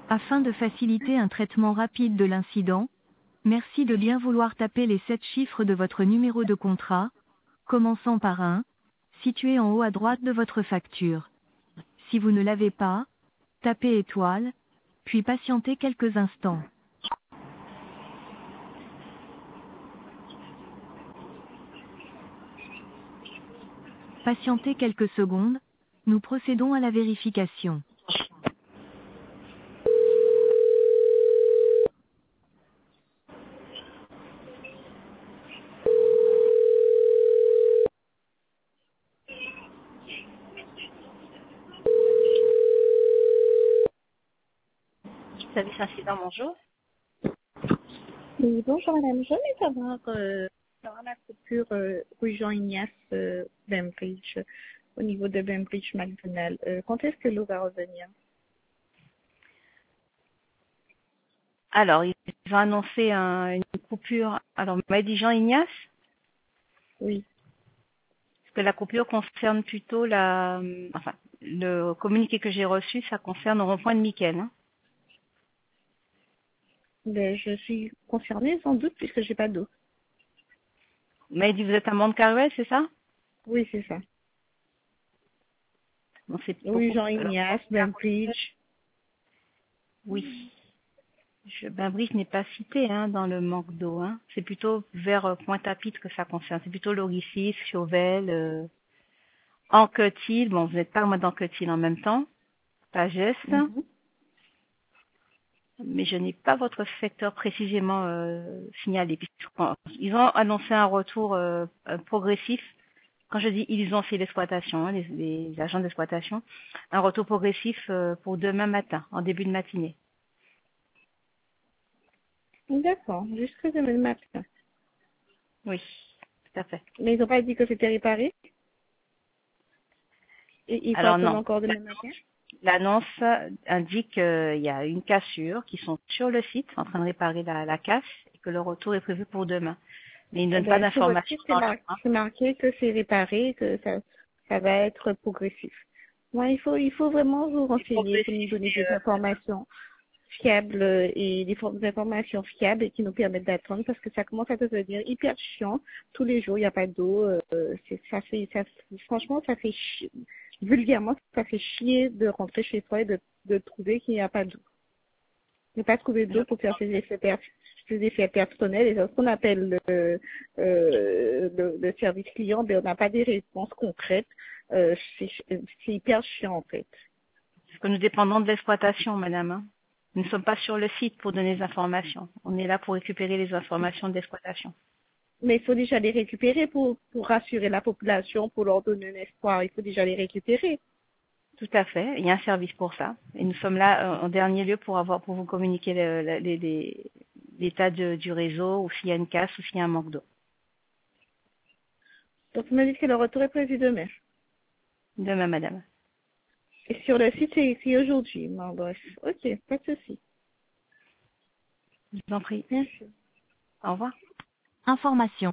Afin de faciliter un traitement rapide de l'incident, merci de bien vouloir taper les 7 chiffres de votre numéro de contrat, commençant par 1, situé en haut à droite de votre facture. Si vous ne l'avez pas, tapez étoile, puis patientez quelques instants. Patientez quelques secondes, nous procédons à la vérification. Service incident, bonjour. Oui, bonjour madame, je voulais savoir dans la coupure rue Jean-Ignace Bembridge, au niveau de Bembridge McDonald, quand est-ce que l'eau va revenir? Alors, ils ont annoncé une coupure. Alors, vous m'avez dit Jean-Ignace? Oui, Parce que la coupure concerne plutôt enfin, le communiqué que j'ai reçu, ça concerne le rond-point de Mickel. Hein. ben, je suis concernée sans doute puisque j'ai pas d'eau. Vous m'avez dit vous êtes à Mont-Carouet, c'est ça? Oui, c'est ça. Non, c'est Rue beaucoup. Alors, Jean-Ignace Bembridge. oui. Bainbridge n'est pas cité dans le manque d'eau. Hein. C'est plutôt vers Pointe-à-Pitre que ça concerne. C'est plutôt Loricis, Chauvel, Anquetil. Bon, vous n'êtes pas loin d'Anquetil en même temps. Pagès. Mhm. Mais je n'ai pas votre secteur précisément signalé. Ils ont annoncé un retour progressif. Quand je dis ils ont, c'est l'exploitation, les agents d'exploitation. Un retour progressif pour demain matin, en début de matinée. D'accord, jusque demain matin. Oui, tout à fait. Mais ils n'ont pas dit que c'était réparé et il faut Alors attendre non. encore demain matin? L'annonce indique qu'il y a une cassure, qui sont sur le site en train de réparer la casse et que le retour est prévu pour demain. Mais il ne donne pas Ben, sur votre d'informations site, dans le hein. c'est marqué que c'est réparé, que ça va être progressif. Moi, il faut vraiment vous C'est renseigner pour nous progressif. donner des informations fiables et des informations fiables et qui nous permettent d'attendre parce que ça commence à devenir hyper chiant. Tous les jours, il n'y a pas d'eau. Franchement, ça fait vulgairement, ça fait chier de rentrer chez soi et de trouver qu'il n'y a pas d'eau. Ne pas trouver d'eau pour faire ses effets personnels. Et c'est ce qu'on appelle le service client, mais on n'a pas des réponses concrètes. C'est hyper chiant en fait. Parce que nous dépendons de l'exploitation, madame. Hein. Nous ne sommes pas sur le site pour donner des informations. On est là pour récupérer les informations d'exploitation. Mais il faut déjà les récupérer pour rassurer la population, pour leur donner un espoir. Il faut déjà les récupérer. Tout à fait. Il y a un service pour ça. Et nous sommes là en dernier lieu pour vous communiquer l'état du réseau ou s'il y a une casse ou s'il y a un manque d'eau. Donc, vous me dites que le retour est prévu demain. Demain, madame. Et sur le site, c'est écrit aujourd'hui. Bon, bref. Ok, pas de souci. Je vous en prie. Merci. Au revoir. Information.